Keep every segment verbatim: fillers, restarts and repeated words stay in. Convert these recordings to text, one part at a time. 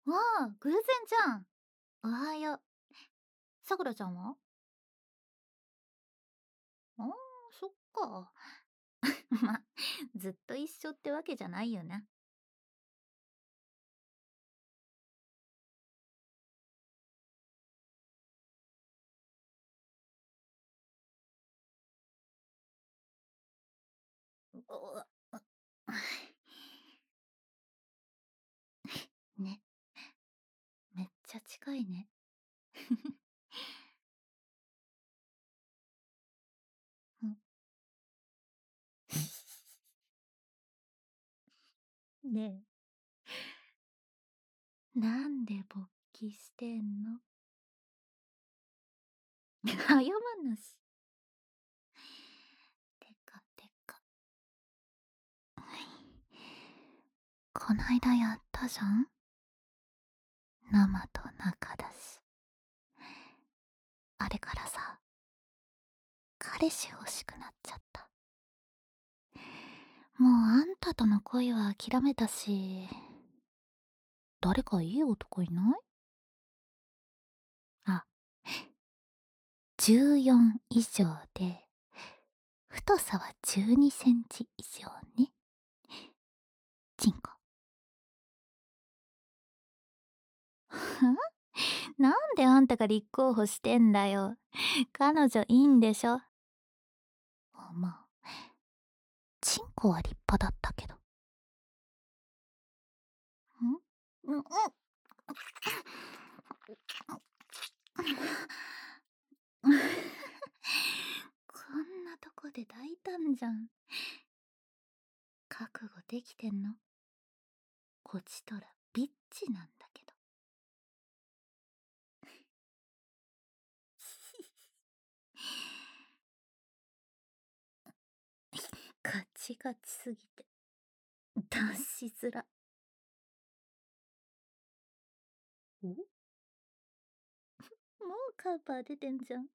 わあ、偶然じゃん。おはよう。さくらちゃんは？ああ、そっか。ま、ずっと一緒ってわけじゃないよな。おね、めっちゃ近いね。うん。ねえ、なんで勃起してんの？謝んなし。てかてか。こないだやったじゃん？生と中だし。あれからさ、彼氏欲しくなっちゃった。もうあんたとの恋は諦めたし、誰かいい男いない？あ、じゅうよん以上で、太さはじゅうにセンチ以上ね。チンコ。んなんであんたが立候補してんだよ。彼女いいんでしょ？あ、まあ、チンコは立派だったけど。んうんうん。こんなとこで抱いたんじゃん。覚悟できてんの？こちとらビッチなんだけど。ガチガチすぎて脱しづら。お、もうカバー出てんじゃん。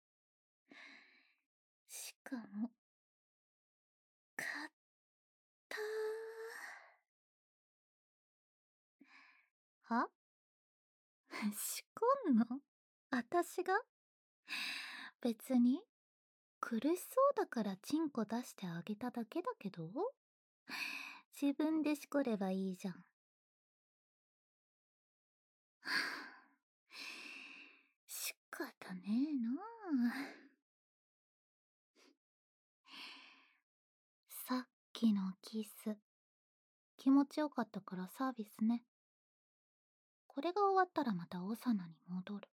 しかも買ったー。は？仕込んの？私が？別に苦しそうだからチンコ出してあげただけだけど。自分でしこればいいじゃん。仕方ねえなあ。さっきのキス気持ちよかったからサービスね。これが終わったらまたオサナに戻る。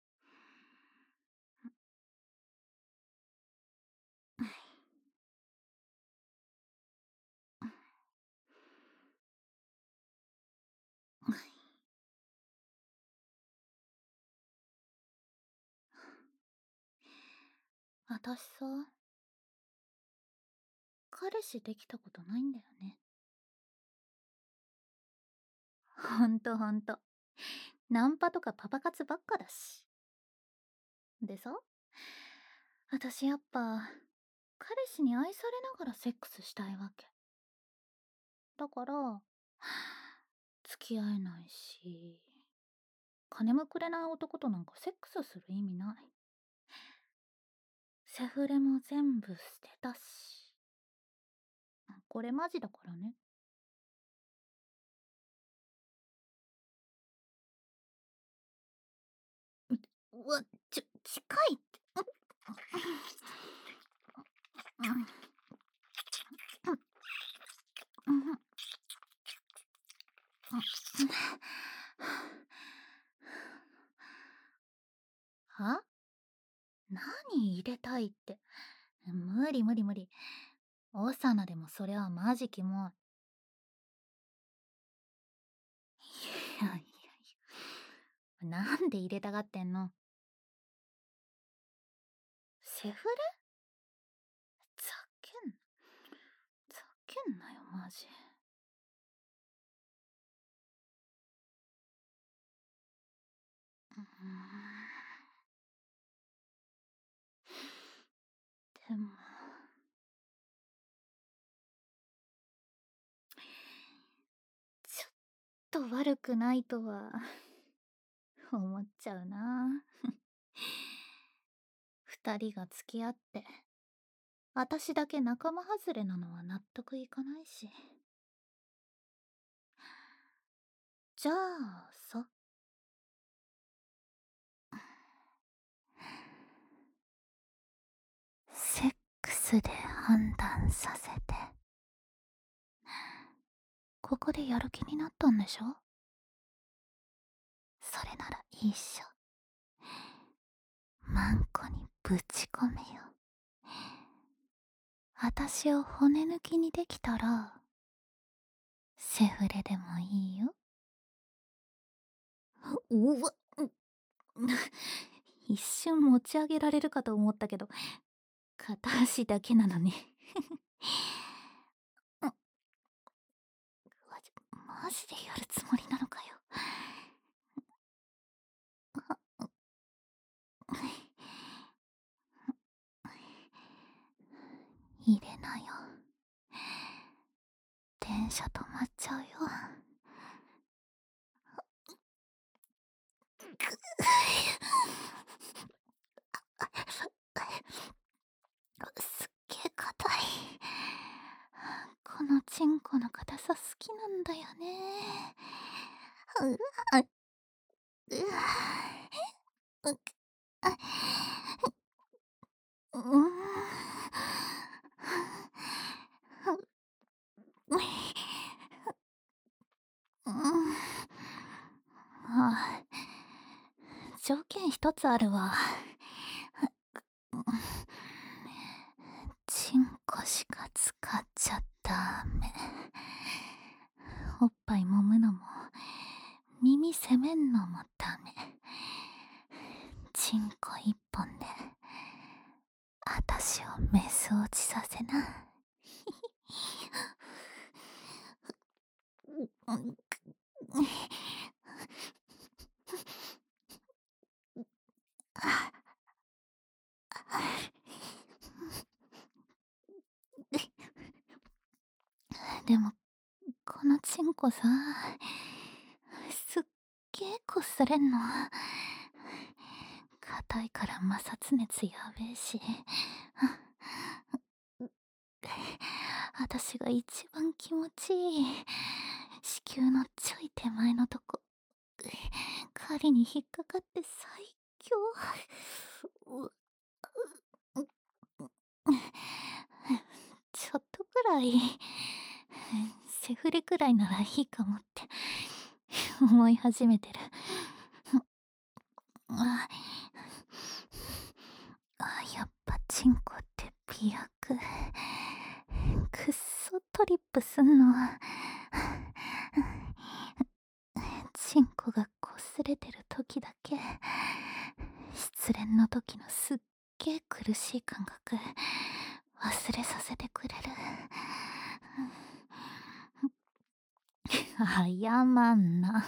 私さ、彼氏できたことないんだよね。ほんとほんと。ナンパとかパパ活ばっかだし。でさ、私やっぱ彼氏に愛されながらセックスしたいわけ。だから付き合えないし、金もくれない男となんかセックスする意味ない。セフレも全部捨てたし。これマジだからね。うわ、ちょ、近いって。は？何入れたいって。無理無理無理。オサナでもそれはマジキモい。いやいやいや。なんで入れたがってんの？セフレ？ざけんな。ざけんなよ、マジ。うーん。でも、ちょっと悪くないとは思っちゃうな。二人が付き合って、私だけ仲間外れなのは納得いかないし。じゃあさ、セックスで判断させて。ここでやる気になったんでしょ？それならいいっしょ。マンコにぶち込めよ。私を骨抜きにできたら、セフレでもいいよ。うわ、一瞬持ち上げられるかと思ったけど、片足だけなのね。うわマジでやるつもりなのかよ。入れなよ。電車止まっちゃうよ。すっげえ硬い。このチンコの硬さ好きなんだよね。うわ、うわ、ううーん。うん。あ、条件一つあるわ。チンコしか使っちゃダメ。おっぱい揉むのも、耳責めんのもダメ。チンコ一本で、あたしをメス落ちさせな。でも、このチンコさ、すっげえこすれんの。硬いから摩擦熱やべえし。あたしが一番気持ちいい子宮のちょい手前のとこ、針に引っかかって最強。うちょっとくらいセフレくらいならいいかもって思い始めてる。ああ、やっぱチンコって美薬。くっそトリップすんの。チンコがこすれてる時だけ、失恋の時のすっげえ苦しい感覚忘れさせてくれる。謝んな。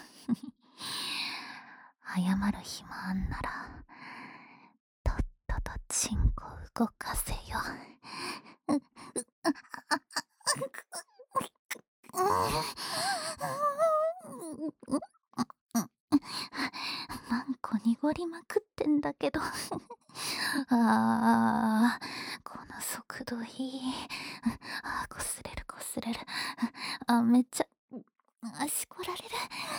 謝る暇あんなら、とっととチンコ動かせよ。なんか濁りまくってんだけど。あー、この速度いい。あー、こすれるこすれる。あ、めっちゃ、あ、しこられる。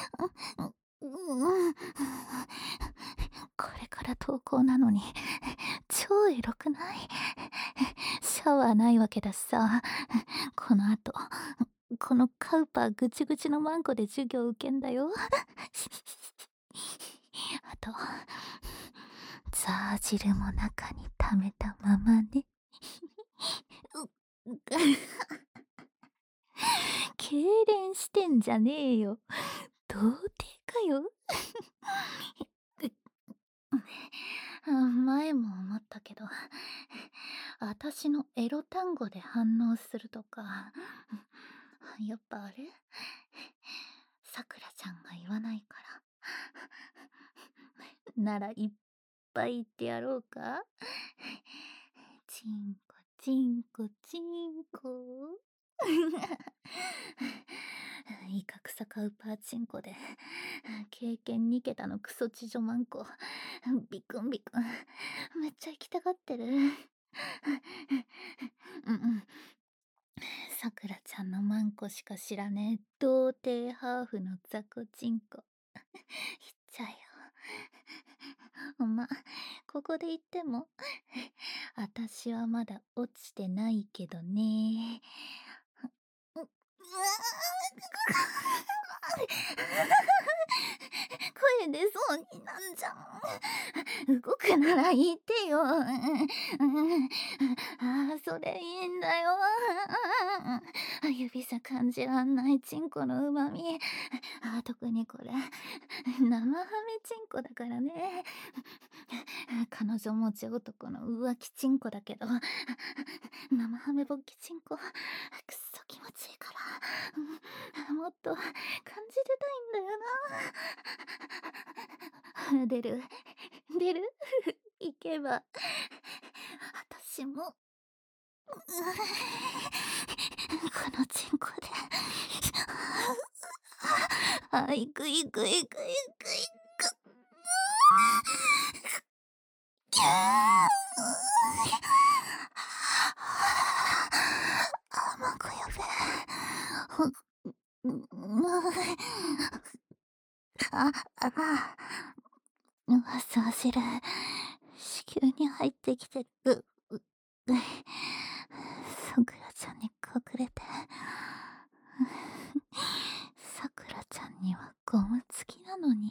うん、これから登校なのに、超エロくない？シャワーないわけだしさ、この後、このカウパーぐちぐちのマンコで授業受けんだよ。あと、ザー汁も中に溜めたままね。う痙攣してんじゃねえよ。童貞かよ。あ、前も思ったけど、私のエロ単語で反応するとか、やっぱあれさくらちゃんが言わないから。ならいっぱい言ってやろうか。チンコチンコチンコ。 威嚇さかうパーチンコで、経験に桁のクソチジョマンコ、ビクンビクン、めっちゃ行きたがってる。うんうん。さくらちゃんのマンコしか知らねえ童貞ハーフの雑魚チンコ。言っちゃえよ。ま、ここで言っても、あたしはまだ落ちてないけどね。う、うわ声出そうになんじゃん。動くなら言ってよ。ああ、それいいんだよ。指さ感じらんないチンコのうまみ。あ、特にこれ、生ハメチンコだからね。彼女持ち男の浮気チンコだけど、生ハメ勃起チンコ、くっそ気持ちいいから、もっと感じてたいんだよな。出る出る行けば、私も、このチンコで、あ、いくいくいくいくいく。あ、マンコやべえ。あ、あが、わすわせる。子宮に入ってきてる。う、う、さくらちゃんに隠れて。さくらちゃんにはゴム付きなのに。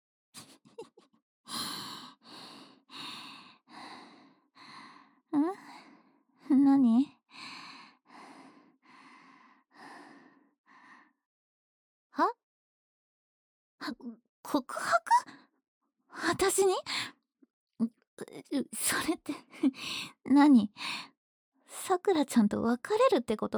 ん？何？は？は、告白？私に？う、それって何？さくらちゃんと別れるってこと？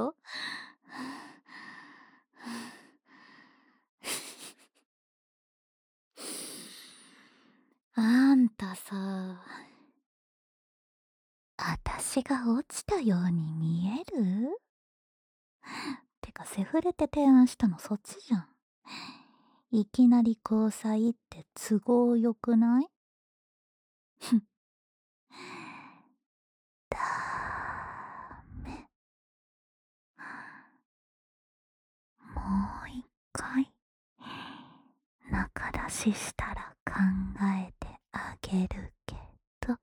あんたさ、あたしが落ちたように見える？てかセフレって提案したのそっちじゃん。いきなり交際って都合よくない？ふん。ダメ。もう一回中出ししたら考えてあげるけど。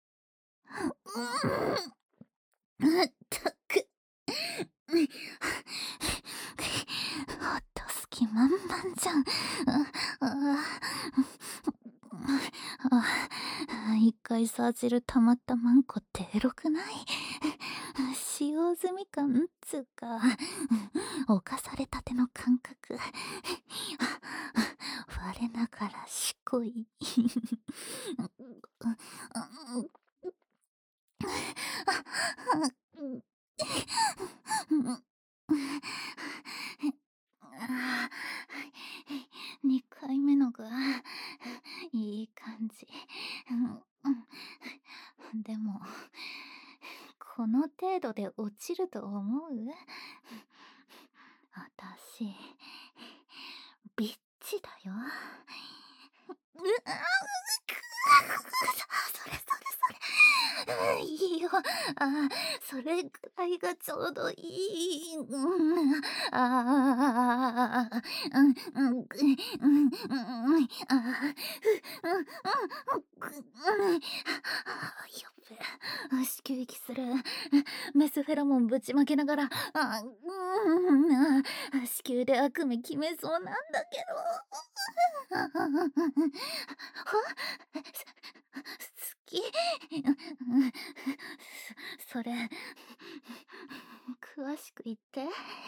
まったく。ほっとす気満々じゃん。あああ、一回サージル溜まったマンコってエロくない？使用済み感つうか、犯されたての感覚。我ながらしこい。にかいめのがいい感じ。でもこの程度で落ちると思う？あたしビッチだよ。うあそれそれそれ。いいよ。あ、それくらいがちょうどいい。うん、ああ、うん、うん、うん、うん、うん、ああ、うん、うん、うん、やっべ、子宮息する。メスフェロモンぶちまけながら、あ、うん、子宮で悪夢決めそうなんだけど。好き？そそれ詳しく言って。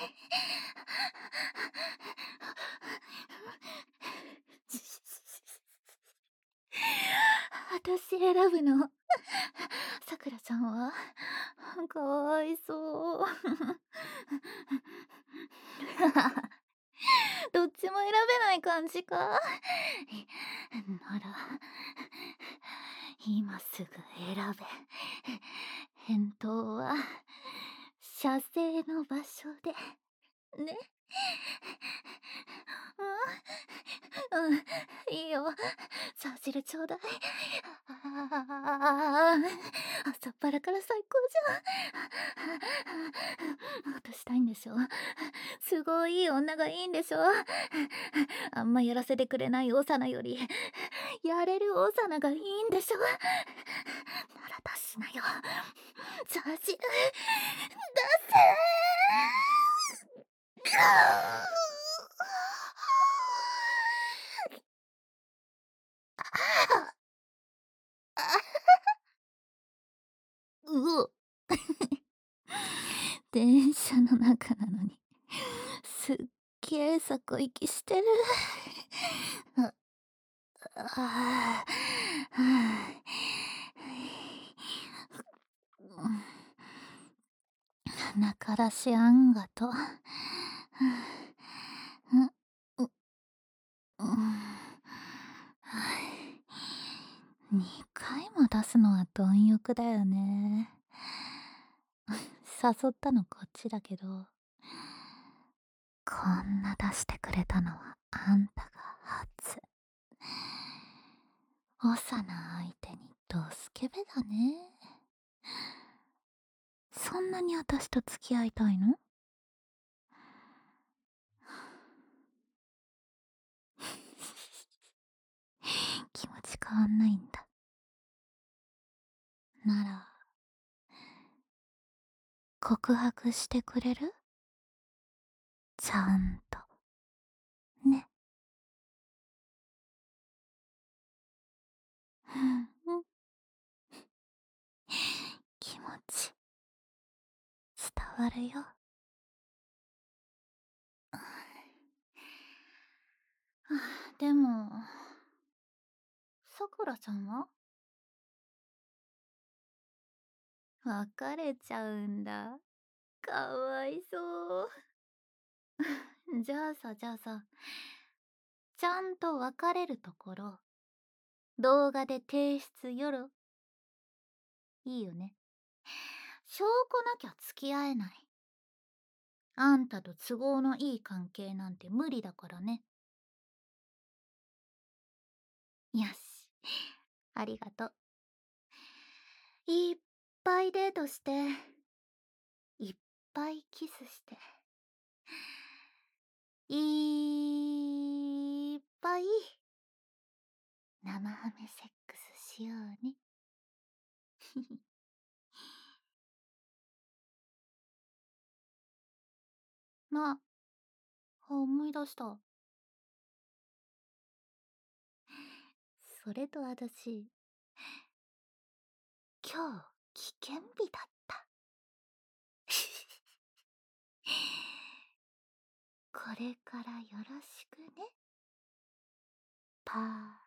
私選ぶの？さくらちゃんはかわいそう。どっちも選べない感じか？なら今すぐ選べ。返答は射精の場所でね。 うん、いいよ。さあ汁ちょうだい。ああ、朝っぱらから最高じゃん。もっとしたいんでしょ。すごいいい女がいいんでしょ。あんまやらせてくれないオサナより、やれるオサナがいいんでしょ。なら出しなよ。さあ汁、出せうお。電車の中なのに、すっげえ底息してる。あ、ああ、鼻からしあんがと。う、う、にかいも出すのは貪欲だよね。誘ったのこっちだけど、こんな出してくれたのはあんたが初。幼相手にドスケベだね。そんなに私と付き合いたいの？気持ち変わんないんだ。なら、告白してくれる？ちゃんと。ね。うん、気持ち、伝わるよ。でも、さくらちゃんは？別れちゃうんだ。かわいそう。じゃあさ、じゃあさ、ちゃんと別れるところ、動画で提出よろ。いいよね。証拠なきゃ付き合えない。あんたと都合のいい関係なんて無理だからね。よし。ありがとう。いっぱいデートして、いっぱいキスして、いっぱい生ハメセックスしようね。な、あ、思い出した。それと私、今日危険日だった。これからよろしくね。パー。